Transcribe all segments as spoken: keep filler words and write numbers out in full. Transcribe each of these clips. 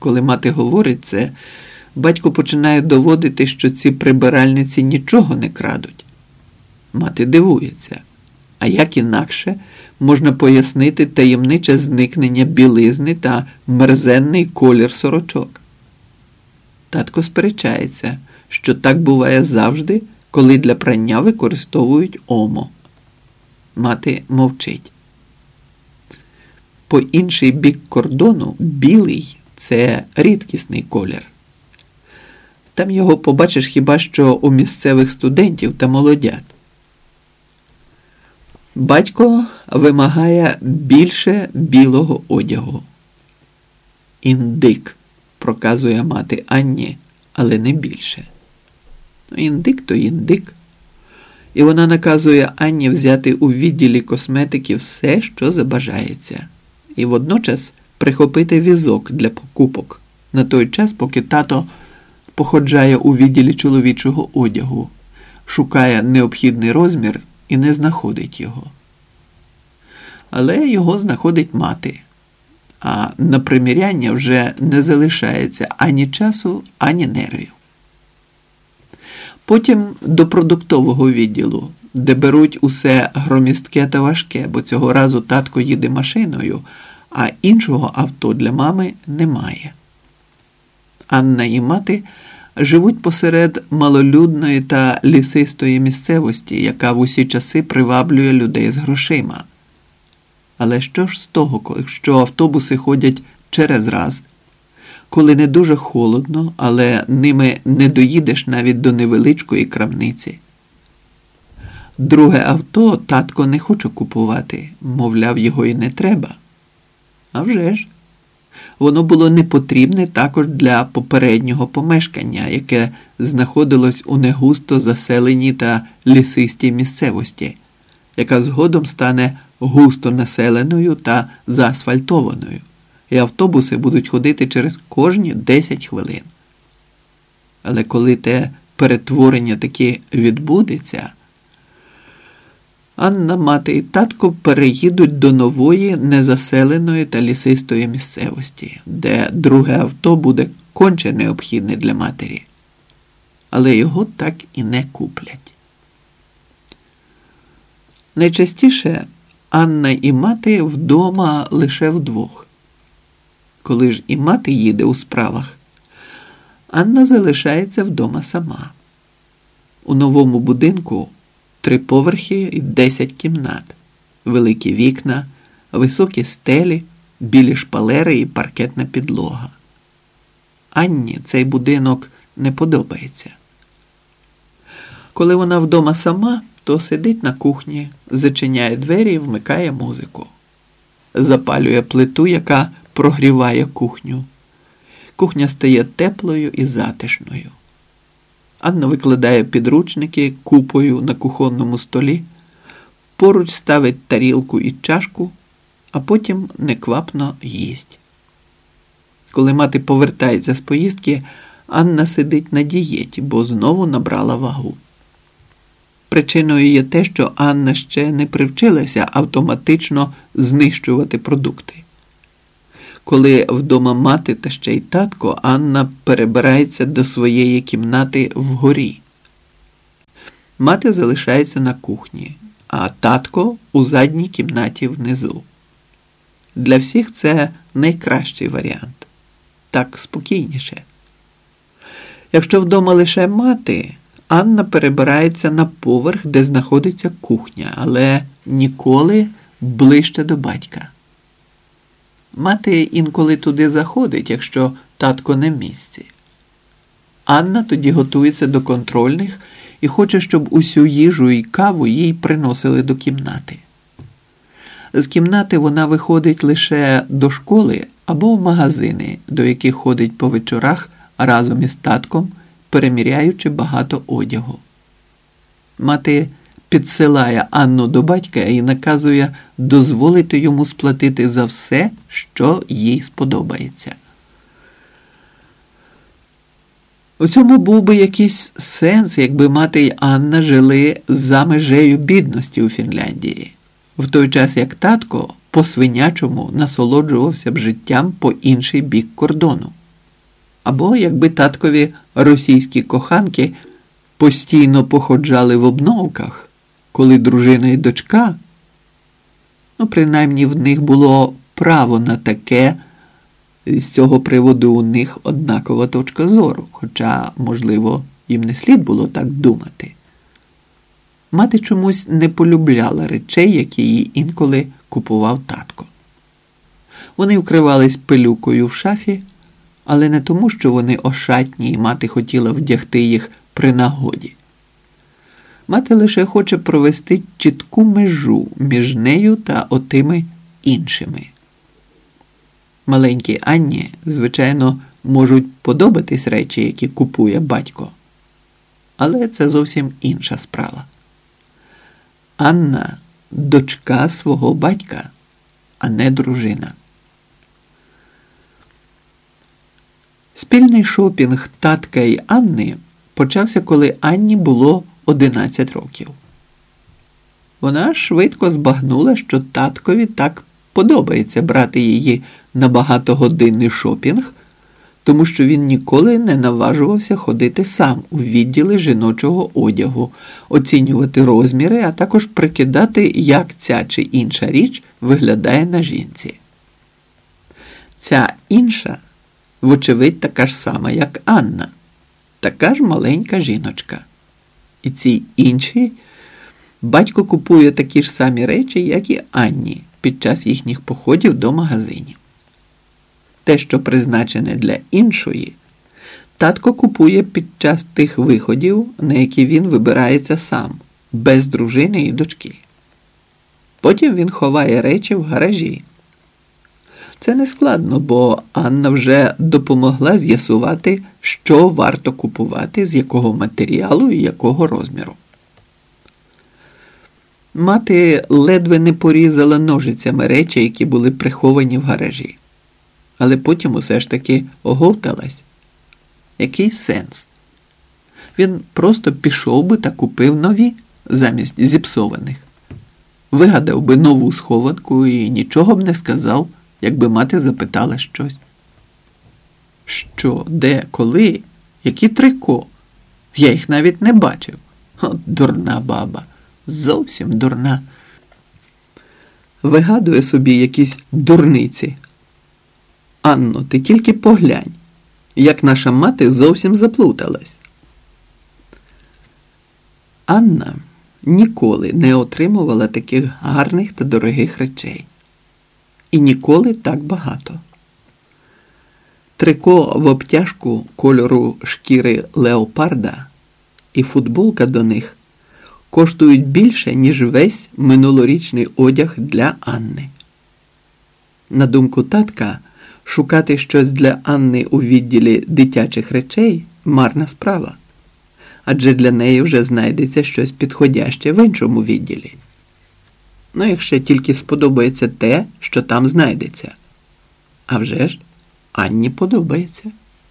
Коли мати говорить це, батько починає доводити, що ці прибиральниці нічого не крадуть. Мати дивується. А як інакше можна пояснити таємниче зникнення білизни та мерзенний колір сорочок? Татко сперечається, що так буває завжди, коли для прання використовують омо. Мати мовчить. По інший бік кордону білий – це рідкісний колір. Там його побачиш хіба що у місцевих студентів та молодят. Батько вимагає більше білого одягу. Індик, проказує мати Анні, але не більше. Індик то індик. І вона наказує Анні взяти у відділі косметики все, що забажається. І водночас прихопити візок для покупок на той час, поки тато походжає у відділі чоловічого одягу, шукає необхідний розмір і не знаходить його. Але його знаходить мати, а на приміряння вже не залишається ані часу, ані нервів. Потім до продуктового відділу, де беруть усе громістке та важке, бо цього разу татко їде машиною, а іншого авто для мами немає. Анна і мати живуть посеред малолюдної та лісистої місцевості, яка в усі часи приваблює людей з грошима. Але що ж з того, якщо автобуси ходять через раз, коли не дуже холодно, але ними не доїдеш навіть до невеличкої крамниці? Друге авто татко не хоче купувати, мовляв, його і не треба. А вже ж. Воно було непотрібне також для попереднього помешкання, яке знаходилось у негусто заселеній та лісистій місцевості, яка згодом стане густо населеною та заасфальтованою, і автобуси будуть ходити через кожні десять хвилин. Але коли те перетворення таки відбудеться, Анна, мати і татко переїдуть до нової незаселеної та лісистої місцевості, де друге авто буде конче необхідне для матері. Але його так і не куплять. Найчастіше Анна і мати вдома лише вдвох. Коли ж і мати їде у справах, Анна залишається вдома сама. У новому будинку три поверхи і десять кімнат, великі вікна, високі стелі, білі шпалери і паркетна підлога. Анні цей будинок не подобається. Коли вона вдома сама, то сидить на кухні, зачиняє двері і вмикає музику. Запалює плиту, яка прогріває кухню. Кухня стає теплою і затишною. Анна викладає підручники купою на кухонному столі, поруч ставить тарілку і чашку, а потім неквапно їсть. Коли мати повертається з поїздки, Анна сидить на дієті, бо знову набрала вагу. Причиною є те, що Анна ще не привчилася автоматично знищувати продукти. Коли вдома мати та ще й татко, Анна перебирається до своєї кімнати вгорі. Мати залишається на кухні, а татко у задній кімнаті внизу. Для всіх це найкращий варіант. Так спокійніше. Якщо вдома лише мати, Анна перебирається на поверх, де знаходиться кухня, але ніколи ближче до батька. Мати інколи туди заходить, якщо татко не в місці. Анна тоді готується до контрольних і хоче, щоб усю їжу і каву їй приносили до кімнати. З кімнати вона виходить лише до школи або в магазини, до яких ходить по вечорах разом із татком, переміряючи багато одягу. Мати підсилає Анну до батька і наказує дозволити йому сплатити за все, що їй сподобається. У цьому був би якийсь сенс, якби мати й Анна жили за межею бідності у Фінляндії, в той час як татко по-свинячому насолоджувався б життям по інший бік кордону. Або якби таткові російські коханки постійно походжали в обновках, коли дружина і дочка, ну, принаймні в них було право на таке, з цього приводу у них однакова точка зору, хоча, можливо, їм не слід було так думати. Мати чомусь не полюбляла речей, які їй інколи купував татко. Вони вкривались пилюкою в шафі, але не тому, що вони ошатні і мати хотіла вдягти їх при нагоді. Мати лише хоче провести чітку межу між нею та отими іншими. Маленькій Анні, звичайно, можуть подобатись речі, які купує батько. Але це зовсім інша справа. Анна – дочка свого батька, а не дружина. Спільний шопінг татка й Анни почався, коли Анні було одинадцять років. Вона швидко збагнула, що таткові так подобається брати її на багатогодинний шопінг, тому що він ніколи не наважувався ходити сам у відділи жіночого одягу, оцінювати розміри, а також прикидати, як ця чи інша річ виглядає на жінці. Ця інша, вочевидь, така ж сама, як Анна, така ж маленька жіночка. І ці інші батько купує такі ж самі речі, як і Анні, під час їхніх походів до магазинів. Те, що призначене для іншої, татко купує під час тих виходів, на які він вибирається сам, без дружини і дочки. Потім він ховає речі в гаражі. Це не складно, бо Анна вже допомогла з'ясувати, що варто купувати, з якого матеріалу і якого розміру. Мати ледве не порізала ножицями речі, які були приховані в гаражі. Але потім усе ж таки оговталась. Який сенс? Він просто пішов би та купив нові, замість зіпсованих. Вигадав би нову схованку і нічого б не сказав, якби мати запитала щось. Що, де, коли, які трико? Я їх навіть не бачив. От дурна баба, зовсім дурна. Вигадує собі якісь дурниці. Анно, ти тільки поглянь, як наша мати зовсім заплуталась. Анна ніколи не отримувала таких гарних та дорогих речей. І ніколи так багато. Трико в обтяжку кольору шкіри леопарда і футболка до них коштують більше, ніж весь минулорічний одяг для Анни. На думку татка, шукати щось для Анни у відділі дитячих речей – марна справа. Адже для неї вже знайдеться щось підходяще в іншому відділі. Ну, якщо тільки сподобається те, що там знайдеться. А вже ж, Анні подобається.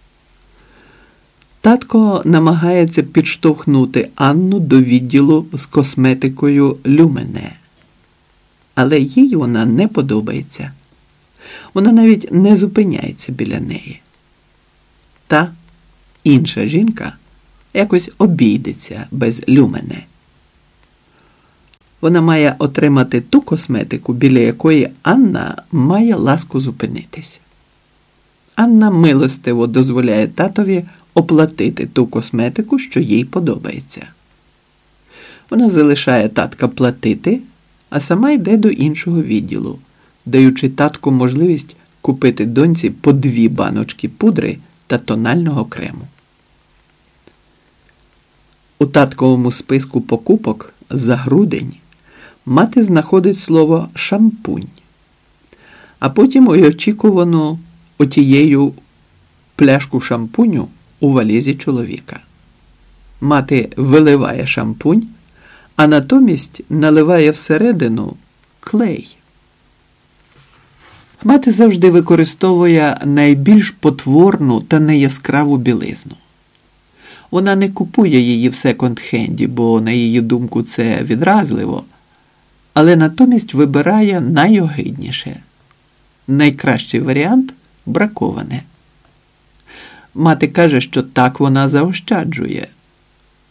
Татко намагається підштовхнути Анну до відділу з косметикою Люмене. Але їй вона не подобається. Вона навіть не зупиняється біля неї. Та інша жінка якось обійдеться без Люмене. Вона має отримати ту косметику, біля якої Анна має ласку зупинитись. Анна милостиво дозволяє татові оплатити ту косметику, що їй подобається. Вона залишає татка платити, а сама йде до іншого відділу, даючи татку можливість купити доньці по дві баночки пудри та тонального крему. У татковому списку покупок за грудень мати знаходить слово «шампунь», а потім й очікувану отією пляшку шампуню у валізі чоловіка. Мати виливає шампунь, а натомість наливає всередину клей. Мати завжди використовує найбільш потворну та неяскраву білизну. Вона не купує її в секонд-хенді, бо, на її думку, це відразливо, але натомість вибирає найогидніше. Найкращий варіант – браковане. Мати каже, що так вона заощаджує.